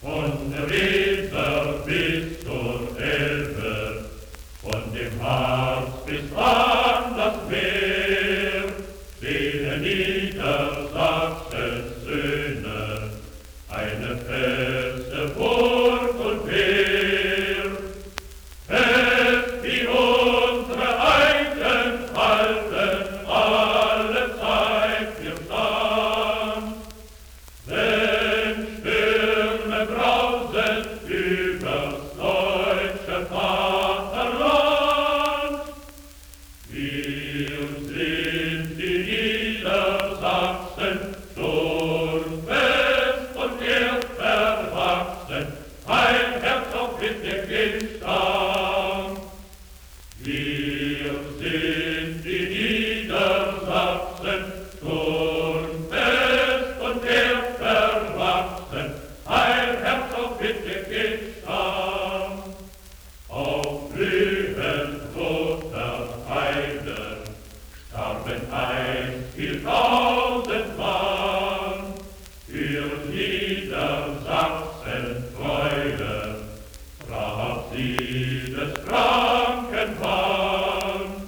Von der Weser bis zur Elbe, von dem Harz bis an das Meer, stehen Niedersachsens Söhne, eine feste Burg und Wehr. Fest wie unsere Eichen halten alle Zeit wir stand, wenn Stürme brausen übers deutsche Vaterland. Wir sind die Niedersachsen, sturmfest und erdverwachsen, ein Herz auf Wittgenstein. Wir sind die Niedersachsen, sturmfest und erdverwachsen, ein Herz auf Wittgenstein. Auf blühend roter Heide starben einst 4000 Mann für Niedersachsen Freude, traf sie des kranken Mann.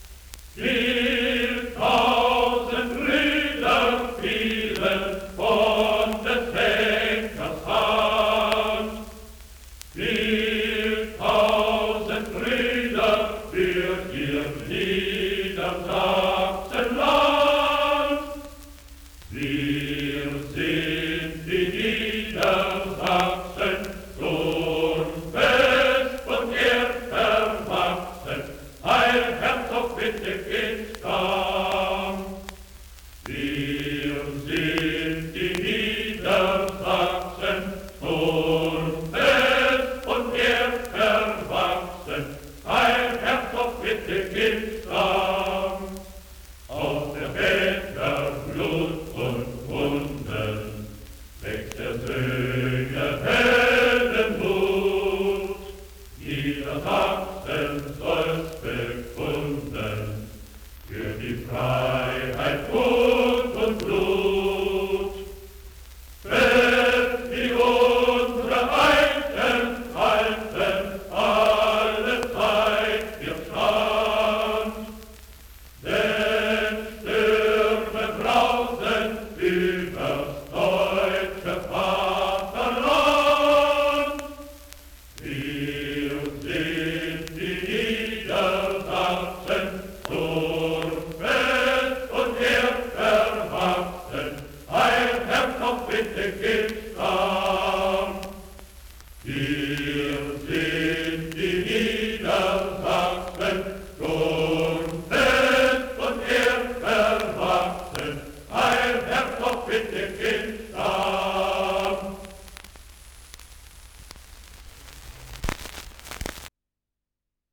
4000 Brüder fielen von des Henkers Hand. 4000 Brüder für ihr Niedersachsenland. Wir sind die Niedersachsen, sturmfest und erdverwachsen, ein Herz auf Wittgenstein. Wir sind die Niedersachsen, sturmfest und erdverwachsen, ein Herz auf Wittgenstein. Aus der Väter Blut und Wunden wächst der Söhne Heldenmut. Niedersachsen soll's bekunden für die Freiheit, Mut und Blut. Fest wie unsere Eichen halten alle Zeit wir stand, denn Stürme brausen übers deutsche Vaterland. Wir sind die Niedersachsen, sturmfest und erdverwachsen, ein Herz auf Wittgenstein.